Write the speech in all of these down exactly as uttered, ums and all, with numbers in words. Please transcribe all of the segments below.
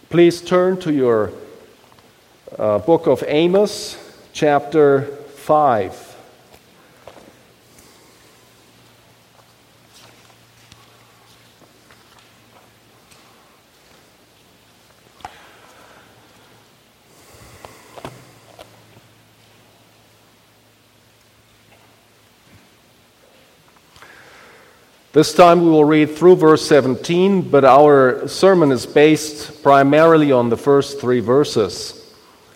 Please turn to your uh, book of Amos, chapter five. This time we will read through verse seventeen, but our sermon is based primarily on the first three verses.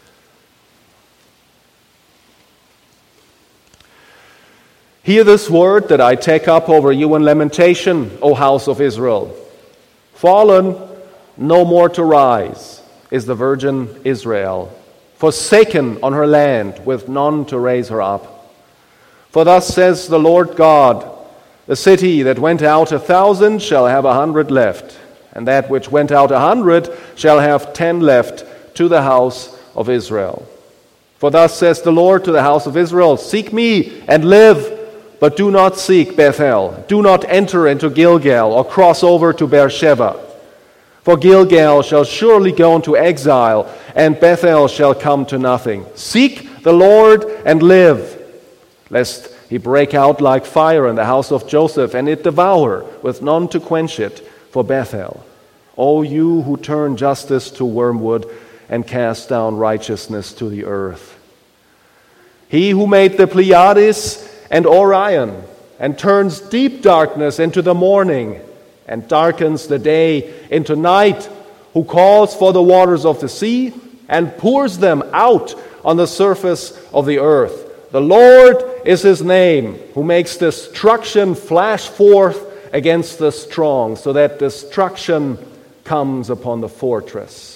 Hear this word that I take up over you in lamentation, O house of Israel. Fallen, no more to rise, is the virgin Israel, forsaken on her land, with none to raise her up. For thus says the Lord God, the city that went out a thousand shall have a hundred left, and that which went out a hundred shall have ten left to the house of Israel. For thus says the Lord to the house of Israel, seek me and live, but do not seek Bethel. Do not enter into Gilgal or cross over to Beersheba. For Gilgal shall surely go into exile, and Bethel shall come to nothing. Seek the Lord and live, lest he break out like fire in the house of Joseph, and it devour, with none to quench it, for Bethel. O you who turn justice to wormwood, and cast down righteousness to the earth. He who made the Pleiades and Orion, and turns deep darkness into the morning, and darkens the day into night, who calls for the waters of the sea, and pours them out on the surface of the earth. The Lord is his name, who makes destruction flash forth against the strong, so that destruction comes upon the fortress.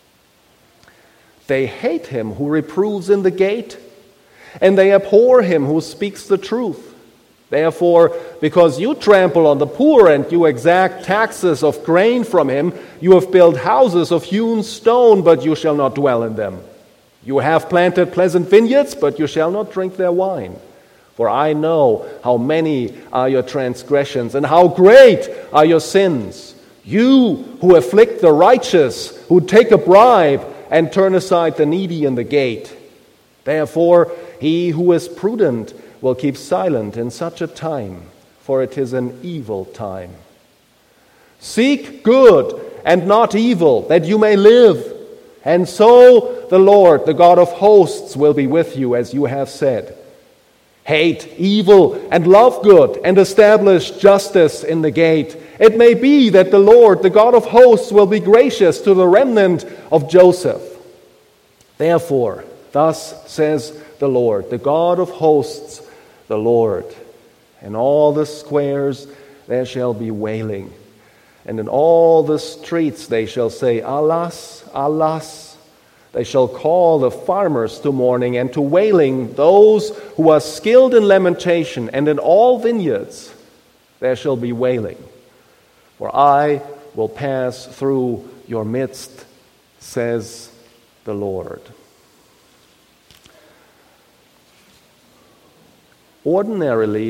They hate him who reproves in the gate, and they abhor him who speaks the truth. Therefore, because you trample on the poor and you exact taxes of grain from him, you have built houses of hewn stone, but you shall not dwell in them. You have planted pleasant vineyards, but you shall not drink their wine. For I know how many are your transgressions, and how great are your sins. You who afflict the righteous, who take a bribe, and turn aside the needy in the gate. Therefore, he who is prudent will keep silent in such a time, for it is an evil time. Seek good and not evil, that you may live. And so the Lord, the God of hosts, will be with you, as you have said. Hate evil and love good, and establish justice in the gate. It may be that the Lord, the God of hosts, will be gracious to the remnant of Joseph. Therefore, thus says the Lord, the God of hosts, the Lord, in all the squares there shall be wailing, and in all the streets they shall say, Alas, alas. They shall call the farmers to mourning, and to wailing those who are skilled in lamentation, and in all vineyards there shall be wailing. For I will pass through your midst, says the Lord. Ordinarily,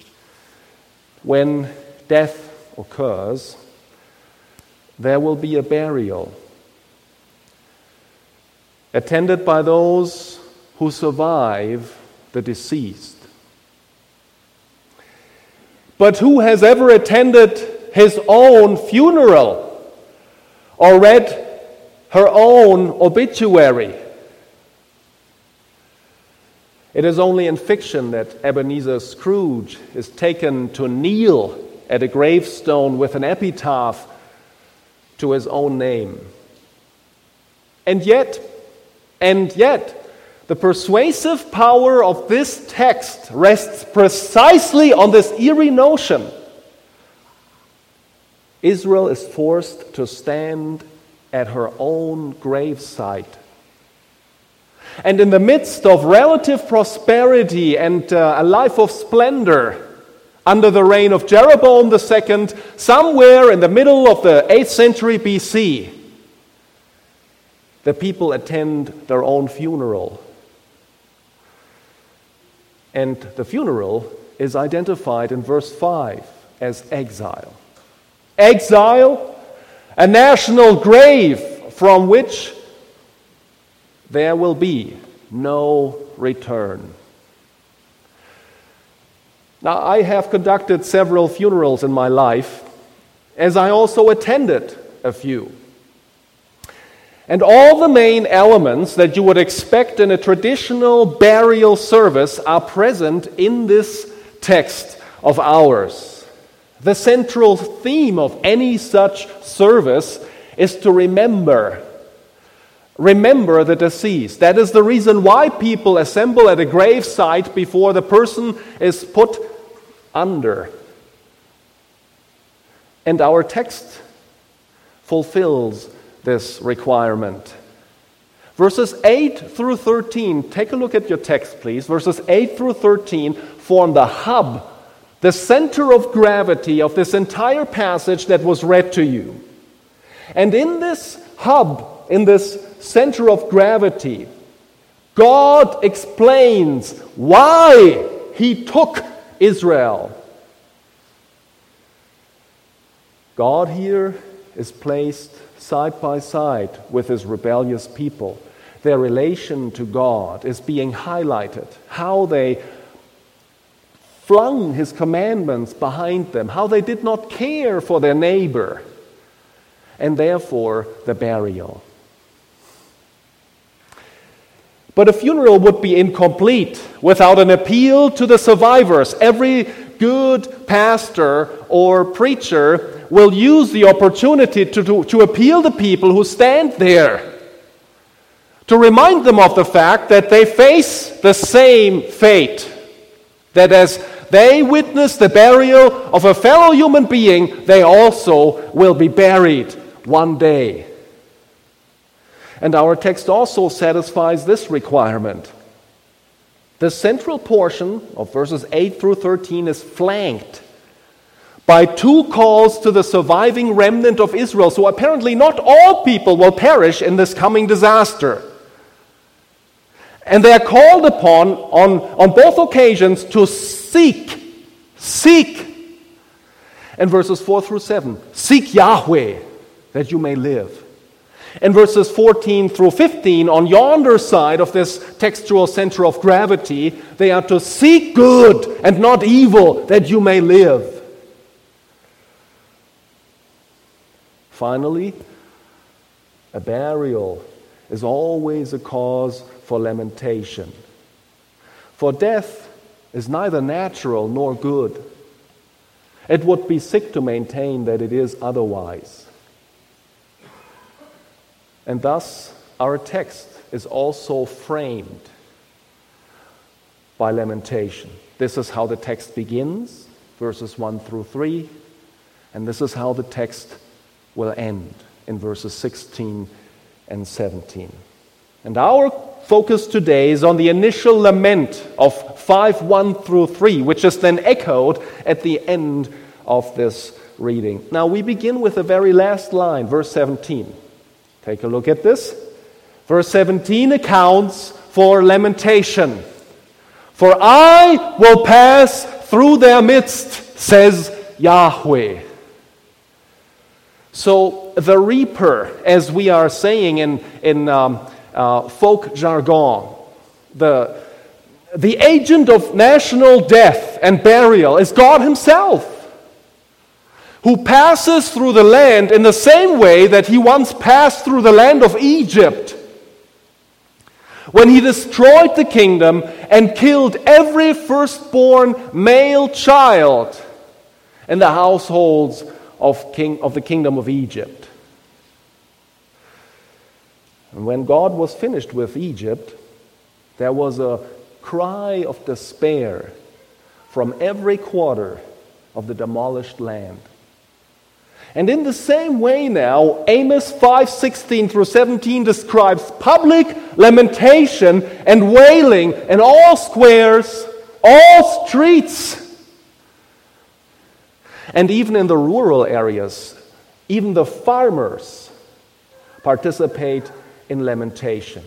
when death occurs, there will be a burial, attended by those who survive the deceased. But who has ever attended his own funeral or read her own obituary? It is only in fiction that Ebenezer Scrooge is taken to kneel at a gravestone with an epitaph to his own name. And yet, and yet, the persuasive power of this text rests precisely on this eerie notion. Israel is forced to stand at her own gravesite. And in the midst of relative prosperity and uh, a life of splendor, under the reign of Jeroboam the Second, somewhere in the middle of the eighth century B C, the people attend their own funeral. And the funeral is identified in verse five as exile. Exile, a national grave from which there will be no return. Now, I have conducted several funerals in my life, as I also attended a few. And all the main elements that you would expect in a traditional burial service are present in this text of ours. The central theme of any such service is to remember. Remember the deceased. That is the reason why people assemble at a gravesite before the person is put under. And our text fulfills this requirement. Verses eight through thirteen, take a look at your text, please. Verses eight through thirteen form the hub, the center of gravity of this entire passage that was read to you. And in this hub, in this center of gravity, God explains why He took Israel. God here is placed side by side with His rebellious people. Their relation to God is being highlighted. How they flung His commandments behind them. How they did not care for their neighbor. And therefore, the burial. But a funeral would be incomplete without an appeal to the survivors. Every good pastor or preacher will use the opportunity to, to, to appeal to people who stand there, to remind them of the fact that they face the same fate, that as they witness the burial of a fellow human being, they also will be buried one day. And our text also satisfies this requirement. The central portion of verses eight through thirteen is flanked by two calls to the surviving remnant of Israel. So apparently not all people will perish in this coming disaster. And they are called upon on, on both occasions to seek, seek. And verses four through seven, seek Yahweh that you may live. In verses fourteen through fifteen, on yonder side of this textual center of gravity, they are to seek good and not evil that you may live. Finally, a burial is always a cause for lamentation. For death is neither natural nor good. It would be sick to maintain that it is otherwise. And thus, our text is also framed by lamentation. This is how the text begins, verses one through three, and this is how the text will end in verses sixteen and seventeen. And our focus today is on the initial lament of five one through three, which is then echoed at the end of this reading. Now we begin with the very last line, verse seventeen. Take a look at this. Verse seventeen accounts for lamentation. For I will pass through their midst, says Yahweh. So the reaper, as we are saying in, in um, uh, folk jargon, the, the agent of national death and burial is God Himself, who passes through the land in the same way that He once passed through the land of Egypt, when He destroyed the kingdom and killed every firstborn male child in the households of, king, of the kingdom of Egypt. And when God was finished with Egypt, there was a cry of despair from every quarter of the demolished land. And in the same way now, Amos five sixteen through seventeen describes public lamentation and wailing in all squares, all streets. And even in the rural areas, even the farmers participate in lamentation.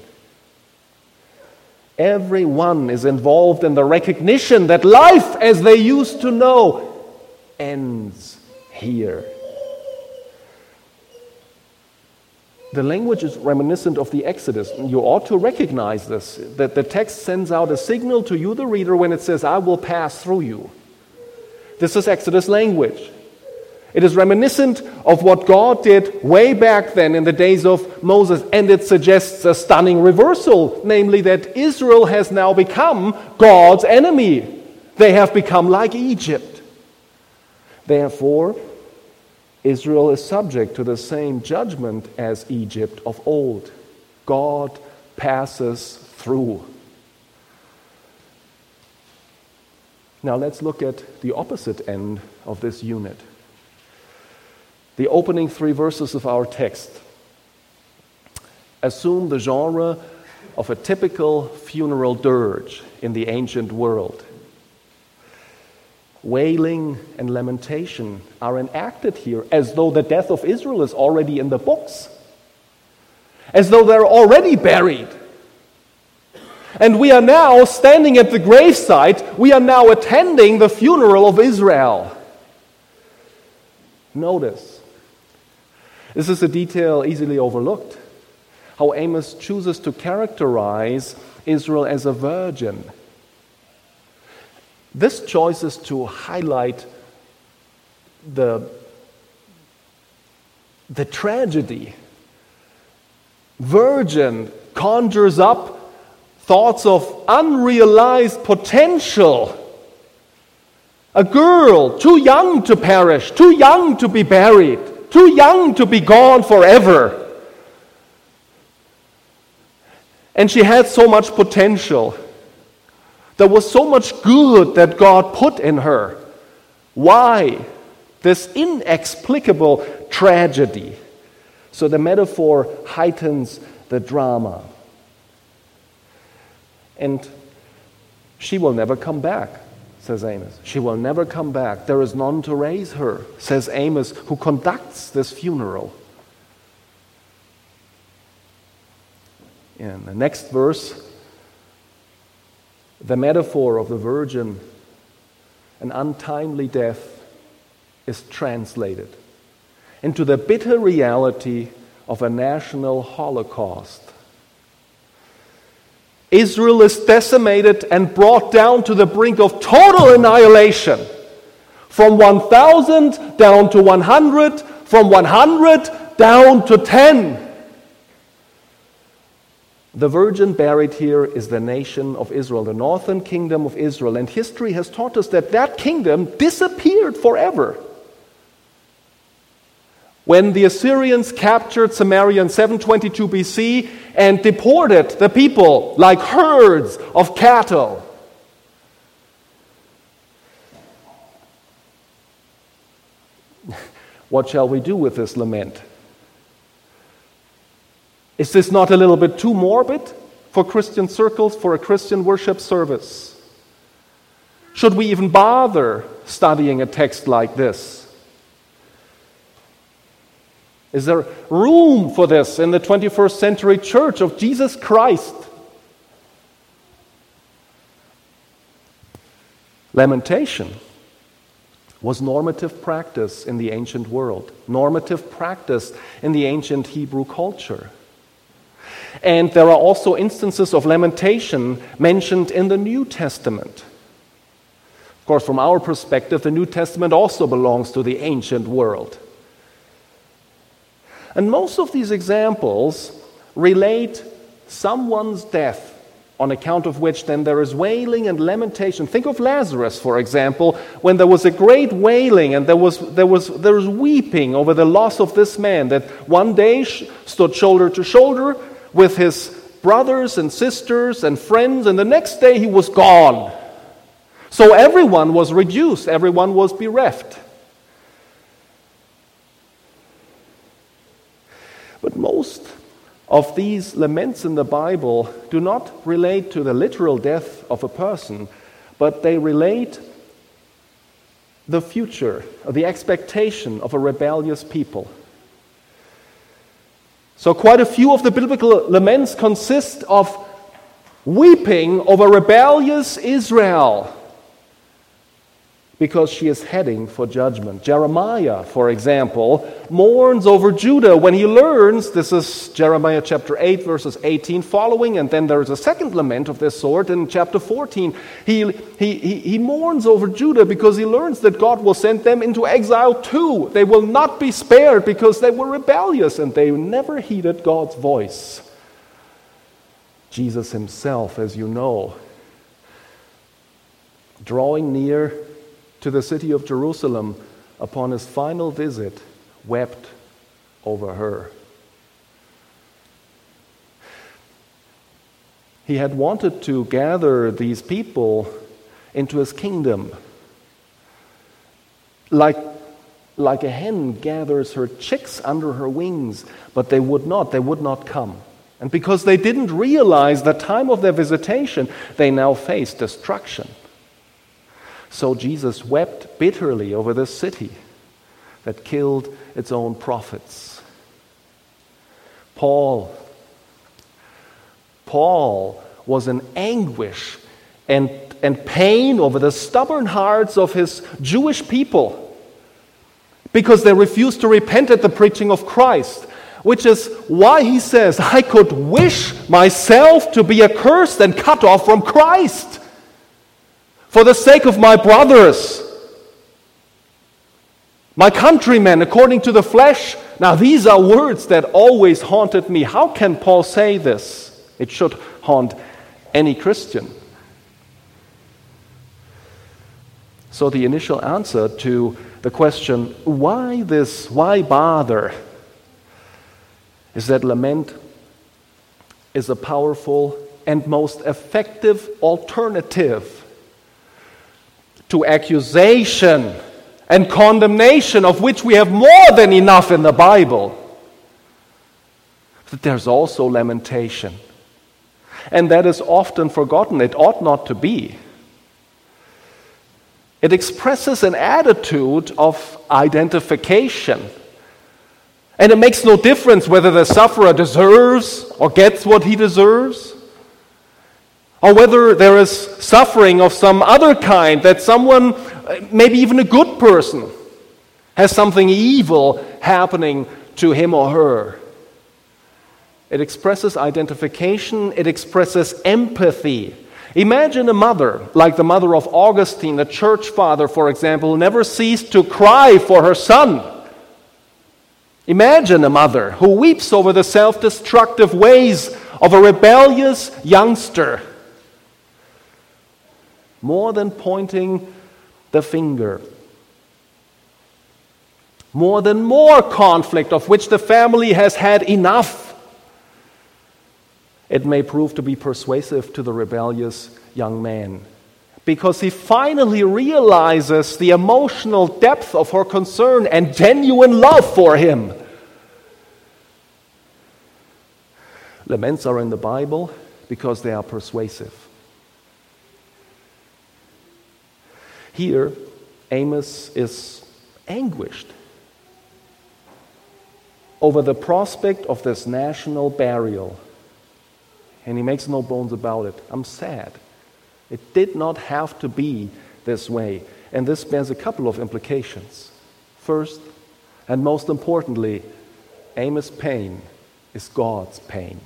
Everyone is involved in the recognition that life as they used to know ends here. The language is reminiscent of the Exodus. You ought to recognize this, that the text sends out a signal to you, the reader, when it says, I will pass through you. This is Exodus language. It is reminiscent of what God did way back then in the days of Moses, and it suggests a stunning reversal, namely that Israel has now become God's enemy. They have become like Egypt. Therefore, Israel is subject to the same judgment as Egypt of old. God passes through. Now let's look at the opposite end of this unit. The opening three verses of our text assume the genre of a typical funeral dirge in the ancient world. Wailing and lamentation are enacted here as though the death of Israel is already in the books, as though they're already buried. And we are now standing at the gravesite, we are now attending the funeral of Israel. Notice, this is a detail easily overlooked, how Amos chooses to characterize Israel as a virgin. This choice is to highlight the, the tragedy. Virgin conjures up thoughts of unrealized potential. A girl too young to perish, too young to be buried, too young to be gone forever. And she had so much potential. There was so much good that God put in her. Why this inexplicable tragedy? So the metaphor heightens the drama. And she will never come back, says Amos. She will never come back. There is none to raise her, says Amos, who conducts this funeral. In the next verse, the metaphor of the virgin, an untimely death, is translated into the bitter reality of a national holocaust. Israel is decimated and brought down to the brink of total annihilation. From one thousand down to one hundred, from one hundred down to ten. The virgin buried here is the nation of Israel, the northern kingdom of Israel. And history has taught us that that kingdom disappeared forever. When the Assyrians captured Samaria in seven twenty-two B C and deported the people like herds of cattle. What shall we do with this lament? Is this not a little bit too morbid for Christian circles, for a Christian worship service? Should we even bother studying a text like this? Is there room for this in the twenty-first century church of Jesus Christ? Lamentation was normative practice in the ancient world, normative practice in the ancient Hebrew culture. And there are also instances of lamentation mentioned in the New Testament. Of course, from our perspective, the New Testament also belongs to the ancient world. And most of these examples relate someone's death, on account of which then there is wailing and lamentation. Think of Lazarus, for example, when there was a great wailing and there was there was there was weeping over the loss of this man that one day stood shoulder to shoulder with his brothers and sisters and friends, and the next day he was gone. So everyone was reduced, everyone was bereft. But most of these laments in the Bible do not relate to the literal death of a person, but they relate the future, or the expectation of a rebellious people. So quite a few of the biblical laments consist of weeping over rebellious Israel. because she is heading for judgment. Jeremiah, for example, mourns over Judah when he learns, this is Jeremiah chapter eight, verses eighteen following, and then there is a second lament of this sort in chapter fourteen. He, he, he, he mourns over Judah because he learns that God will send them into exile too. They will not be spared because they were rebellious and they never heeded God's voice. Jesus himself, as you know, drawing near to the city of Jerusalem upon his final visit, wept over her. He had wanted to gather these people into his kingdom, like, like a hen gathers her chicks under her wings, but they would not, they would not come. And because they didn't realize the time of their visitation, they now face destruction. So Jesus wept bitterly over this city that killed its own prophets. Paul, Paul was in anguish and, and pain over the stubborn hearts of his Jewish people because they refused to repent at the preaching of Christ, which is why he says, I could wish myself to be accursed and cut off from Christ. For the sake of my brothers, my countrymen, according to the flesh. Now, these are words that always haunted me. How can Paul say this? It should haunt any Christian. So the initial answer to the question, why this, why bother, is that lament is a powerful and most effective alternative to accusation and condemnation, of which we have more than enough in the Bible. But there's also lamentation. And that is often forgotten. It ought not to be. It expresses an attitude of identification. And it makes no difference whether the sufferer deserves or gets what he deserves, or whether there is suffering of some other kind, that someone, maybe even a good person, has something evil happening to him or her. It expresses identification, it expresses empathy. Imagine a mother, like the mother of Augustine, a church father, for example, who never ceased to cry for her son. Imagine a mother who weeps over the self-destructive ways of a rebellious youngster. More than pointing the finger. More than more conflict of which the family has had enough. It may prove to be persuasive to the rebellious young man, because he finally realizes the emotional depth of her concern and genuine love for him. Laments are in the Bible because they are persuasive. Here, Amos is anguished over the prospect of this national burial. And he makes no bones about it. I'm sad. It did not have to be this way. And this bears a couple of implications. First, and most importantly, Amos' pain is God's pain.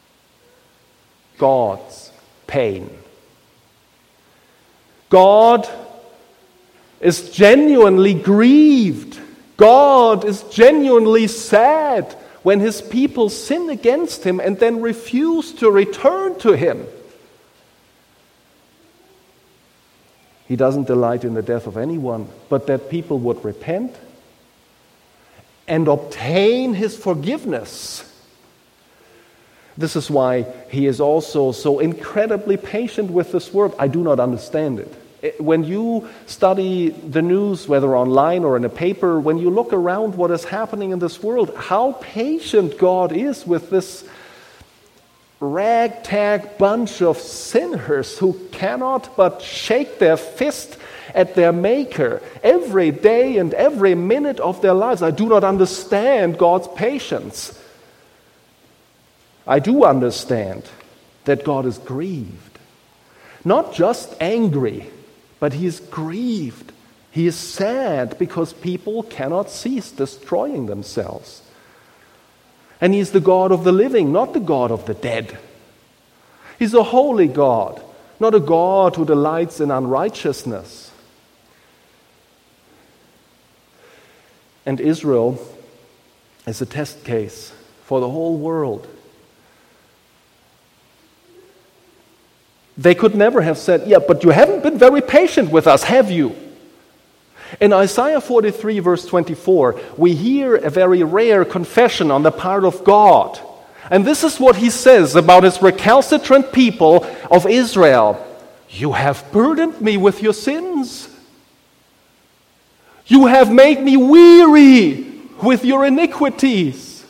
God's pain. God is genuinely grieved. God is genuinely sad when his people sin against him and then refuse to return to him. He doesn't delight in the death of anyone, but that people would repent and obtain his forgiveness. This is why he is also so incredibly patient with this world. I do not understand it. When you study the news, whether online or in a paper, when you look around what is happening in this world, how patient God is with this ragtag bunch of sinners who cannot but shake their fist at their Maker every day and every minute of their lives. I do not understand God's patience. I do understand that God is grieved. Not just angry, but he is grieved He is sad because people cannot cease destroying themselves. And He's the God of the living, not the God of the dead. He's a holy God, not a God who delights in unrighteousness. And Israel is a test case for the whole world. They could never have said, yeah, but you haven't been very patient with us, have you? In Isaiah forty-three, verse twenty-four, we hear a very rare confession on the part of God. And this is what He says about His recalcitrant people of Israel. You have burdened me with your sins. You have made me weary with your iniquities.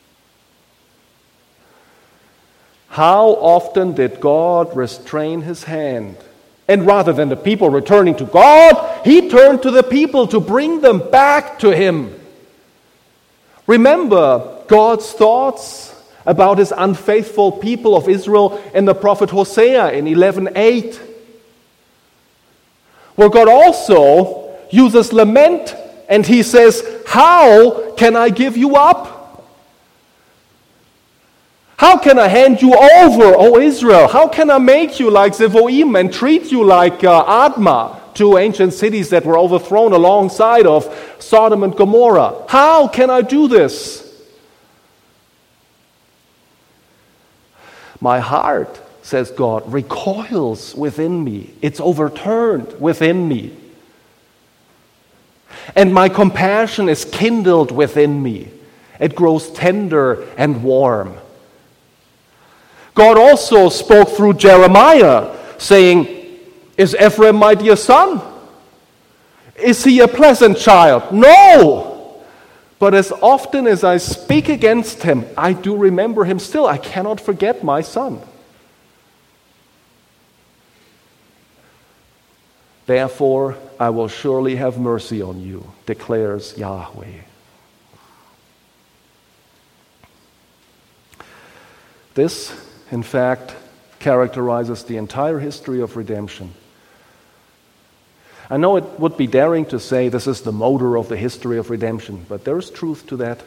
How often did God restrain His hand? And rather than the people returning to God, He turned to the people to bring them back to Him. Remember God's thoughts about His unfaithful people of Israel in the prophet Hosea in eleven eight, where God also uses lament and He says, how can I give you up? How can I hand you over, O Israel? How can I make you like Zeboim and treat you like uh, Admah, two ancient cities that were overthrown alongside of Sodom and Gomorrah? How can I do this? My heart, says God, recoils within me. It's overturned within me. And my compassion is kindled within me. It grows tender and warm. God also spoke through Jeremiah, saying, is Ephraim my dear son? Is he a pleasant child? No! But as often as I speak against him, I do remember him still. I cannot forget my son. Therefore, I will surely have mercy on you, declares Yahweh. This, in fact, characterizes the entire history of redemption. I know it would be daring to say this is the motor of the history of redemption, but there is truth to that.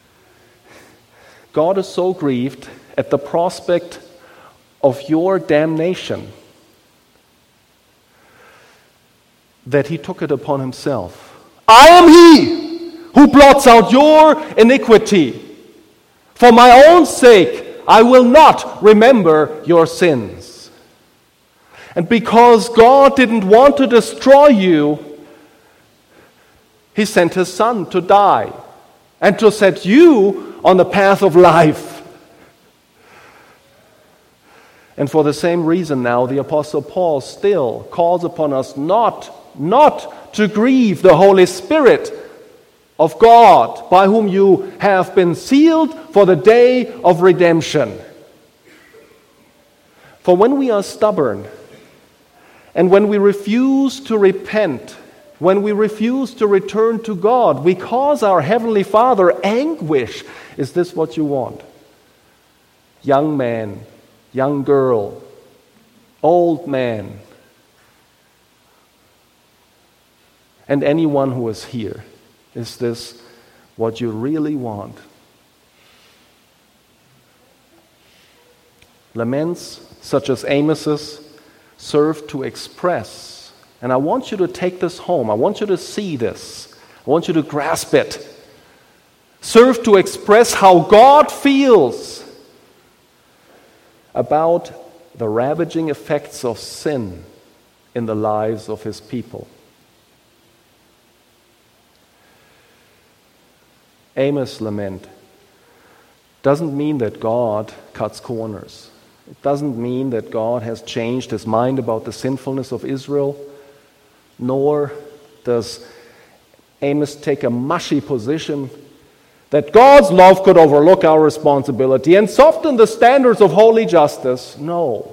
God is so grieved at the prospect of your damnation that He took it upon Himself. I am He who blots out your iniquity. For my own sake, I will not remember your sins. And because God didn't want to destroy you, He sent His Son to die and to set you on the path of life. And for the same reason now, the Apostle Paul still calls upon us not, not to grieve the Holy Spirit of God, by whom you have been sealed for the day of redemption. For when we are stubborn, and when we refuse to repent, when we refuse to return to God, we cause our Heavenly Father anguish. Is this what you want? Young man, young girl, old man, and anyone who is here. Is this what you really want? Laments, such as Amos's, serve to express. And I want you to take this home. I want you to see this. I want you to grasp it. Serve to express how God feels about the ravaging effects of sin in the lives of His people. Amos' lament doesn't mean that God cuts corners. It doesn't mean that God has changed His mind about the sinfulness of Israel, nor does Amos take a mushy position that God's love could overlook our responsibility and soften the standards of holy justice. No.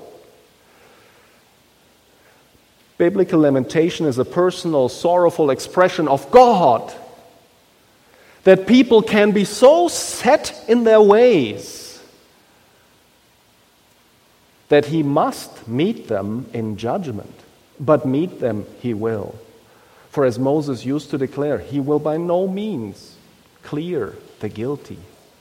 Biblical lamentation is a personal, sorrowful expression of God, that people can be so set in their ways that He must meet them in judgment, but meet them He will. For as Moses used to declare, he will by no means clear the guilty.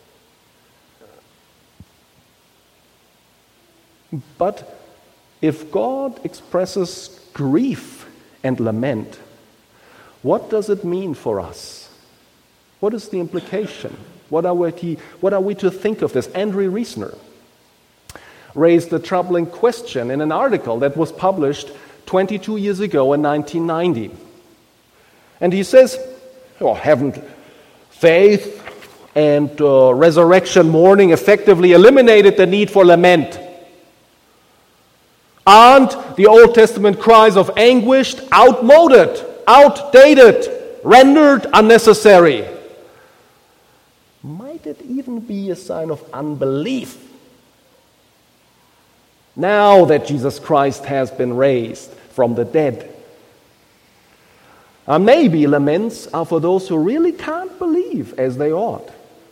But if God expresses grief and lament, what does it mean for us? What is the implication? What are we to, what are we to think of this? Andrew Reesner raised a troubling question in an article that was published twenty-two years ago in nineteen ninety. And he says, oh, haven't faith and uh, resurrection morning effectively eliminated the need for lament? Aren't the Old Testament cries of anguish outmoded, outdated, rendered unnecessary? Might it even be a sign of unbelief now that Jesus Christ has been raised from the dead? Uh, maybe laments are for those who really can't believe as they ought.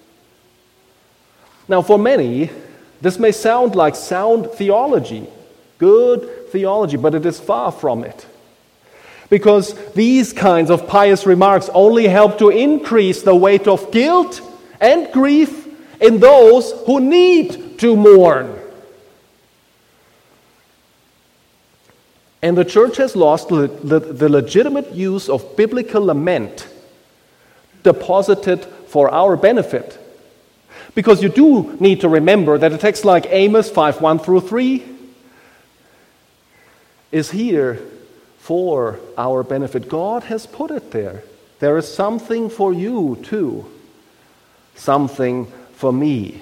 Now, for many, this may sound like sound theology, good theology, but it is far from it. Because these kinds of pious remarks only help to increase the weight of guilt and grief in those who need to mourn. And the church has lost le- le- the legitimate use of biblical lament deposited for our benefit. Because you do need to remember that a text like Amos five, one through three is here for our benefit. God has put it there. There is something for you too. Something for me.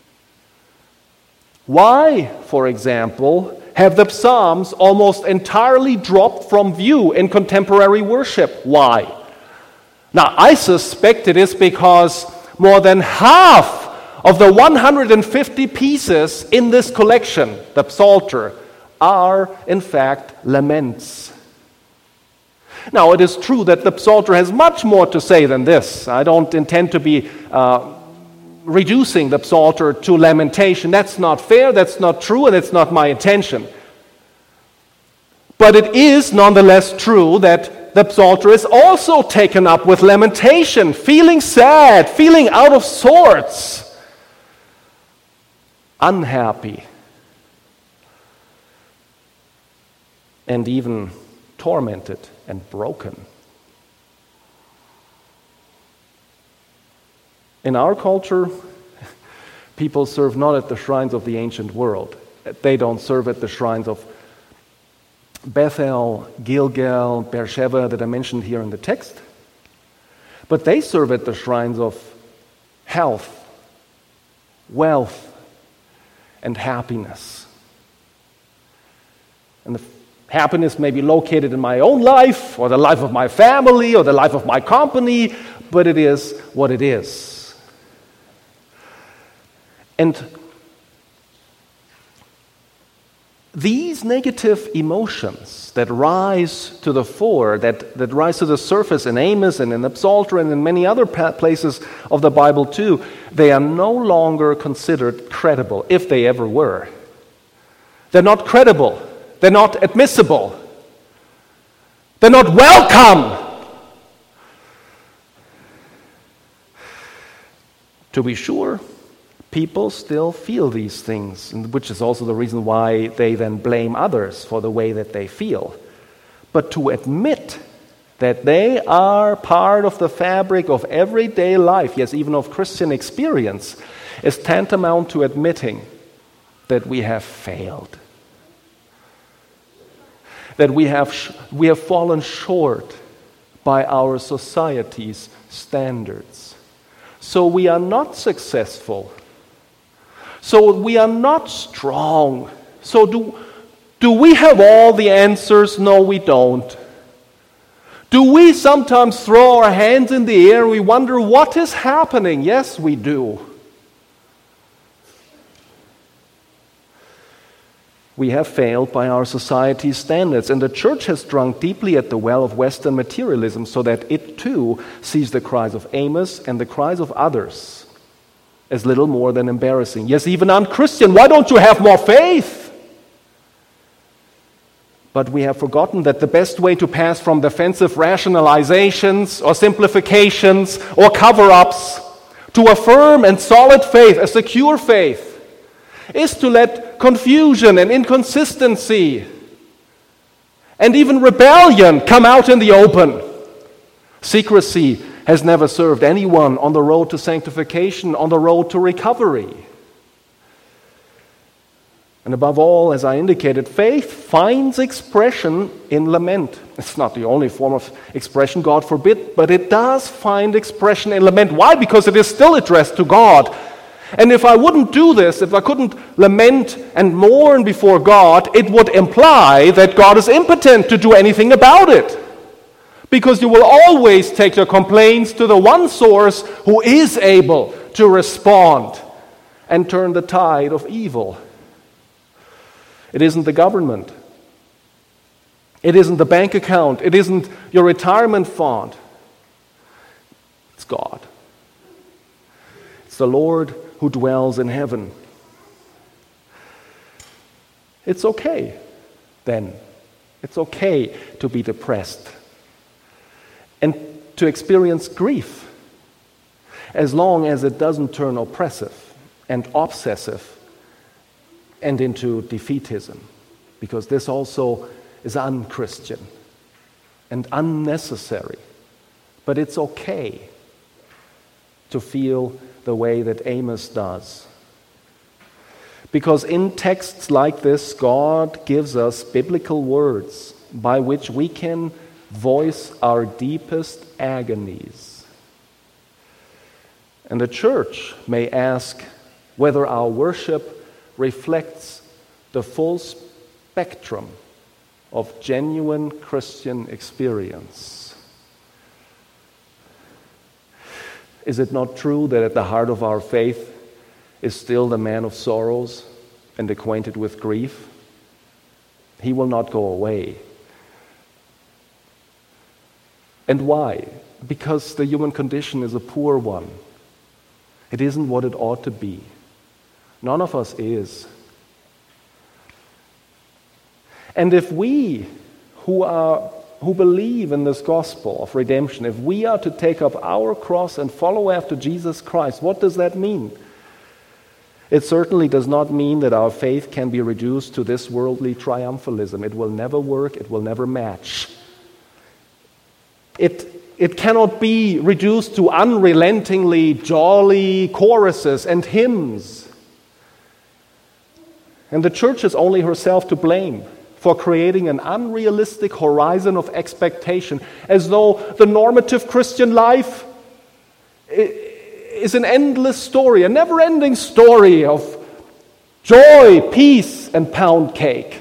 Why, for example, have the Psalms almost entirely dropped from view in contemporary worship? Why? Now, I suspect it is because more than half of the one hundred fifty pieces in this collection, the Psalter, are in fact laments. Now, it is true that the Psalter has much more to say than this. I don't intend to be uh, reducing the Psalter to lamentation. That's not fair, that's not true, and it's not my intention. But it is nonetheless true that the Psalter is also taken up with lamentation, feeling sad, feeling out of sorts, unhappy, and even tormented and broken. In our culture, people serve not at the shrines of the ancient world. They don't serve at the shrines of Bethel, Gilgal, Beersheba that I mentioned here in the text. But they serve at the shrines of health, wealth, and happiness. And the happiness may be located in my own life, or the life of my family, or the life of my company, but it is what it is. And these negative emotions that rise to the fore, that, that rise to the surface in Amos and in the Psalter and in many other pa- places of the Bible too, they are no longer considered credible, if they ever were. They're not credible. They're not admissible. They're not welcome. To be sure, people still feel these things, which is also the reason why they then blame others for the way that they feel. But to admit that they are part of the fabric of everyday life, yes, even of Christian experience, is tantamount to admitting that we have failed. That we have sh- we have fallen short by our society's standards. So we are not successful. So we are not strong. So do, do we have all the answers? No, we don't. Do we sometimes throw our hands in the air and we wonder what is happening? Yes, we do. We have failed by our society's standards, and the church has drunk deeply at the well of Western materialism so that it too sees the cries of Amos and the cries of others as little more than embarrassing. Yes, even unchristian. Why don't you have more faith? But we have forgotten that the best way to pass from defensive rationalizations or simplifications or cover-ups to a firm and solid faith, a secure faith, is to let confusion and inconsistency and even rebellion come out in the open. Secrecy has never served anyone on the road to sanctification, on the road to recovery. And above all, as I indicated, faith finds expression in lament. It's not the only form of expression, God forbid, but it does find expression in lament. Why? Because it is still addressed to God. And if I wouldn't do this, if I couldn't lament and mourn before God, it would imply that God is impotent to do anything about it. Because you will always take your complaints to the one source who is able to respond and turn the tide of evil. It isn't the government. It isn't the bank account. It isn't your retirement fund. It's God. It's the Lord who dwells in heaven. It's okay, then. It's okay to be depressed and to experience grief, as long as it doesn't turn oppressive and obsessive and into defeatism, because this also is unchristian and unnecessary. But it's okay to feel the way that Amos does. Because in texts like this, God gives us biblical words by which we can voice our deepest agonies. And the church may ask whether our worship reflects the full spectrum of genuine Christian experience. Is it not true that at the heart of our faith is still the man of sorrows and acquainted with grief? He will not go away. And why? Because the human condition is a poor one. It isn't what it ought to be. None of us is. And if we who are who believe in this gospel of redemption, if we are to take up our cross and follow after Jesus Christ, what does that mean? It certainly does not mean that our faith can be reduced to this worldly triumphalism. It will never work, it will never match. It It cannot be reduced to unrelentingly jolly choruses and hymns. And the church is only herself to blame for creating an unrealistic horizon of expectation, as though the normative Christian life is an endless story, a never-ending story of joy, peace, and pound cake.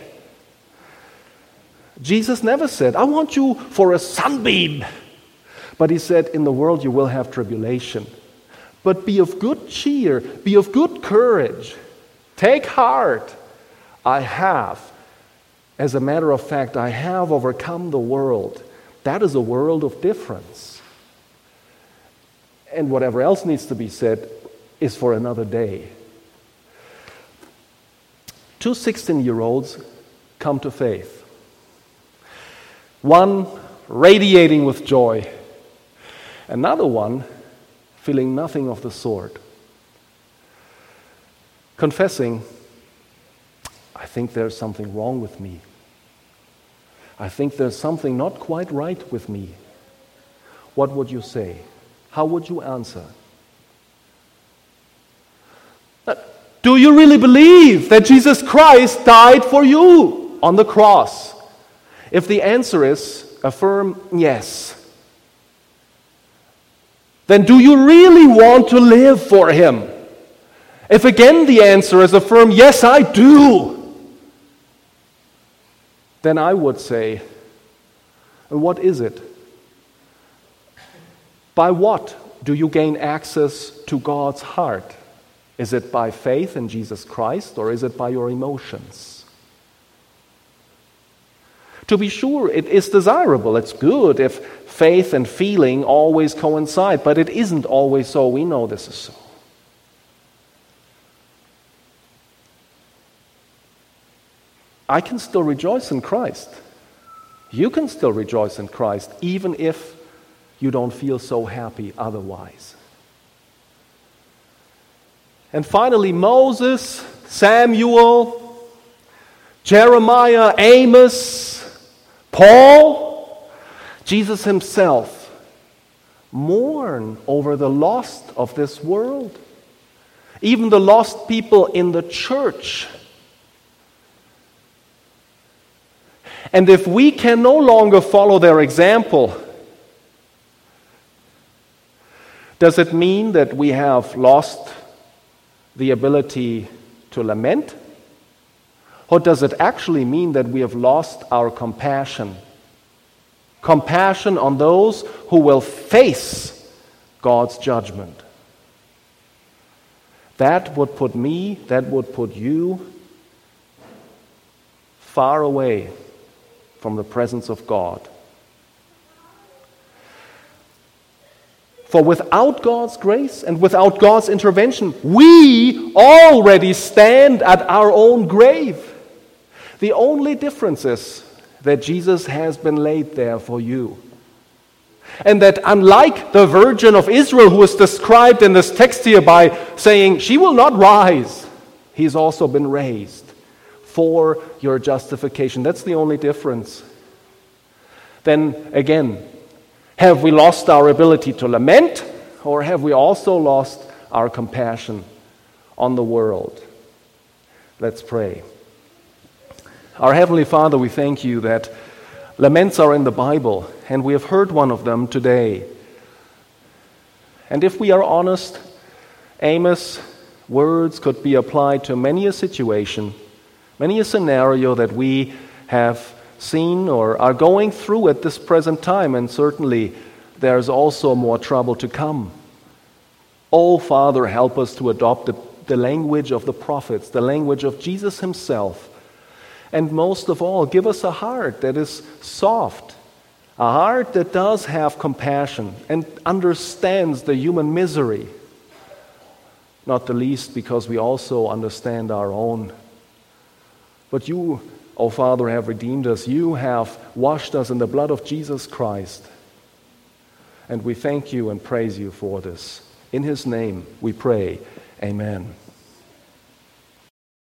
Jesus never said, I want you for a sunbeam. But he said, in the world you will have tribulation. But be of good cheer, be of good courage. Take heart. I have. As a matter of fact, I have overcome the world. That is a world of difference. And whatever else needs to be said is for another day. Two sixteen-year-olds come to faith. One radiating with joy. Another one feeling nothing of the sort. Confessing, I think there's something wrong with me. I think there's something not quite right with me. What would you say? How would you answer? Do you really believe that Jesus Christ died for you on the cross? If the answer is a firm yes, then do you really want to live for Him? If again the answer is a firm yes, I do, then I would say, what is it? By what do you gain access to God's heart? Is it by faith in Jesus Christ, or is it by your emotions? To be sure, it is desirable, it's good if faith and feeling always coincide, but it isn't always so. We know this is so. I can still rejoice in Christ. You can still rejoice in Christ, even if you don't feel so happy otherwise. And finally, Moses, Samuel, Jeremiah, Amos, Paul, Jesus himself mourn over the lost of this world. Even the lost people in the church. And if we can no longer follow their example, does it mean that we have lost the ability to lament? Or does it actually mean that we have lost our compassion? Compassion on those who will face God's judgment. That would put me, that would put you far away from the presence of God. For without God's grace and without God's intervention, we already stand at our own grave. The only difference is that Jesus has been laid there for you. And that unlike the Virgin of Israel who is described in this text here by saying, she will not rise, he's also been raised for your justification. That's the only difference. Then again, have we lost our ability to lament, or have we also lost our compassion on the world? Let's pray. Our Heavenly Father, we thank you that laments are in the Bible, and we have heard one of them today. And if we are honest, Amos' words could be applied to many a situation, many a scenario that we have seen or are going through at this present time, and certainly there's also more trouble to come. Oh, Father, help us to adopt the, the language of the prophets, the language of Jesus himself. And most of all, give us a heart that is soft, a heart that does have compassion and understands the human misery, not the least because we also understand our own. But you, O Father, have redeemed us. You have washed us in the blood of Jesus Christ. And we thank you and praise you for this. In his name we pray. Amen.